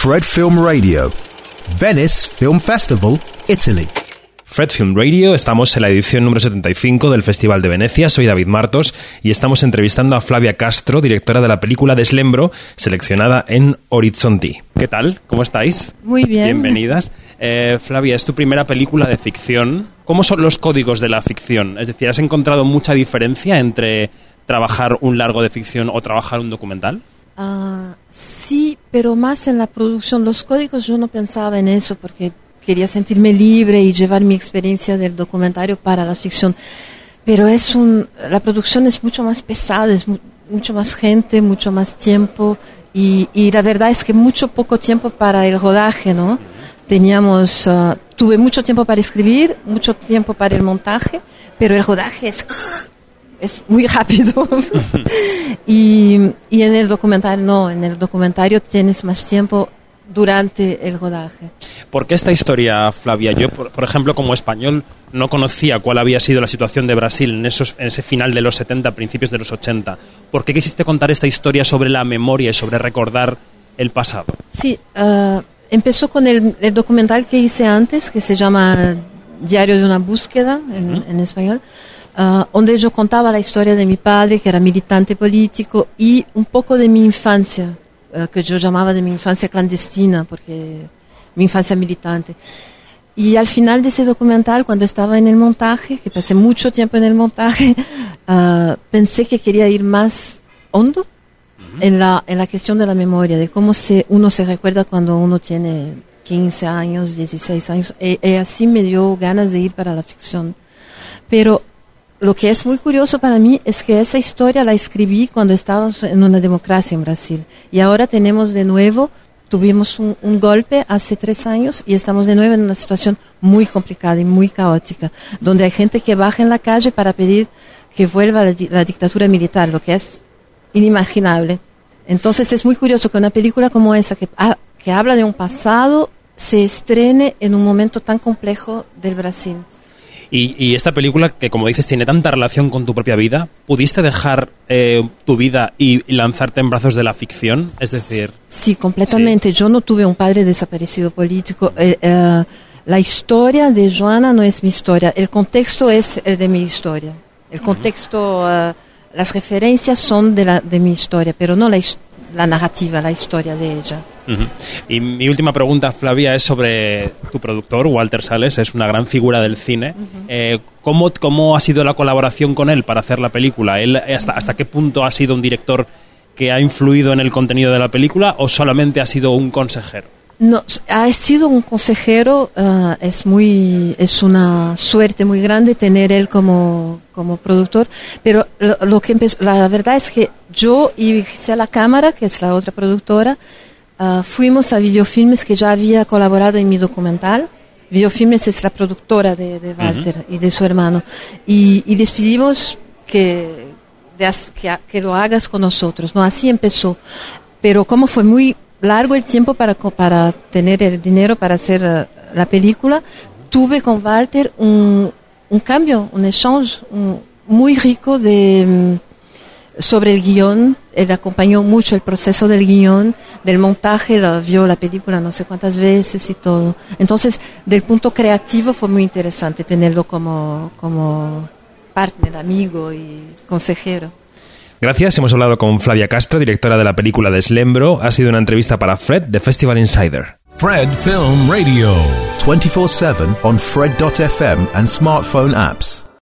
Fred Film Radio, Venice Film Festival, Italy. Fred Film Radio, estamos en la edición número 75 del Festival de Venecia. Soy David Martos y estamos entrevistando a Flavia Castro, directora de la película Deslembro, seleccionada en Orizzonti. ¿Qué tal? ¿Cómo estáis? Muy bien. Bienvenidas. Flavia, es tu primera película de ficción. ¿Cómo son los códigos de la ficción? Es decir, ¿has encontrado mucha diferencia entre trabajar un largo de ficción o trabajar un documental? Sí, pero más en la producción. Los códigos yo no pensaba en eso porque quería sentirme libre y llevar mi experiencia del documentario para la ficción. Pero la producción es mucho más pesada, es mucho más gente, mucho más tiempo. Y la verdad es que poco tiempo para el rodaje, ¿no? Tuve mucho tiempo para escribir, mucho tiempo para el montaje, pero el rodaje es muy rápido. y en el documentario no, en el documentario tienes más tiempo durante el rodaje. ¿Por qué esta historia, Flavia? Yo, por ejemplo, como español, no conocía cuál había sido la situación de Brasil en ese final de los 70, principios de los 80. ¿Por qué quisiste contar esta historia sobre la memoria y sobre recordar el pasado? Sí, empezó con el documental que hice antes, que se llama Diario de una búsqueda, en español, donde yo contaba la historia de mi padre, que era militante político, y un poco de mi infancia, que yo llamaba de mi infancia clandestina, porque mi infancia militante. Y al final de ese documental, cuando estaba en el montaje, que pasé mucho tiempo en el montaje, pensé que quería ir más hondo en la cuestión de la memoria, de cómo uno se recuerda cuando uno tiene 15 años, 16 años, y así me dio ganas de ir para la ficción. Pero lo que es muy curioso para mí es que esa historia la escribí cuando estábamos en una democracia en Brasil. Y ahora tuvimos un golpe hace 3 años y estamos de nuevo en una situación muy complicada y muy caótica, donde hay gente que baja en la calle para pedir que vuelva la dictadura militar, lo que es inimaginable. Entonces es muy curioso que una película como esa, que habla de un pasado, se estrene en un momento tan complejo del Brasil. Y esta película, que como dices tiene tanta relación con tu propia vida, ¿pudiste dejar tu vida y lanzarte en brazos de la ficción? Es decir... Sí, completamente. Sí. Yo no tuve un padre desaparecido político. La historia de Joana no es mi historia. El contexto es el de mi historia. El contexto, las referencias son de mi historia, pero no la narrativa, la historia de ella. Y mi última pregunta, Flavia, es sobre tu productor, Walter Salles. Es una gran figura del cine. ¿Cómo ha sido la colaboración con él para hacer la película? ¿Él hasta qué punto ha sido un director que ha influido en el contenido de la película o solamente ha sido un consejero? No, ha sido un consejero. Es una suerte muy grande tener él como productor, pero lo que empezó, la verdad es que yo y Gisela Cámara, que es la otra productora, fuimos a Videofilmes, que ya había colaborado en mi documental. Videofilmes es la productora de Walter y de su hermano, y decidimos que lo hagas con nosotros, ¿no? Así empezó, pero como fue muy largo el tiempo para tener el dinero para hacer la película, tuve con Walter un cambio, un échange muy rico sobre el guión. Él acompañó mucho el proceso del guión, del montaje, vio la película no sé cuántas veces y todo. Entonces, del punto creativo fue muy interesante tenerlo como partner, amigo y consejero. Gracias, hemos hablado con Flavia Castro, directora de la película Deslembro. Ha sido una entrevista para Fred, de Festival Insider. Fred Film Radio, 24/7 on Fred.fm and smartphone apps.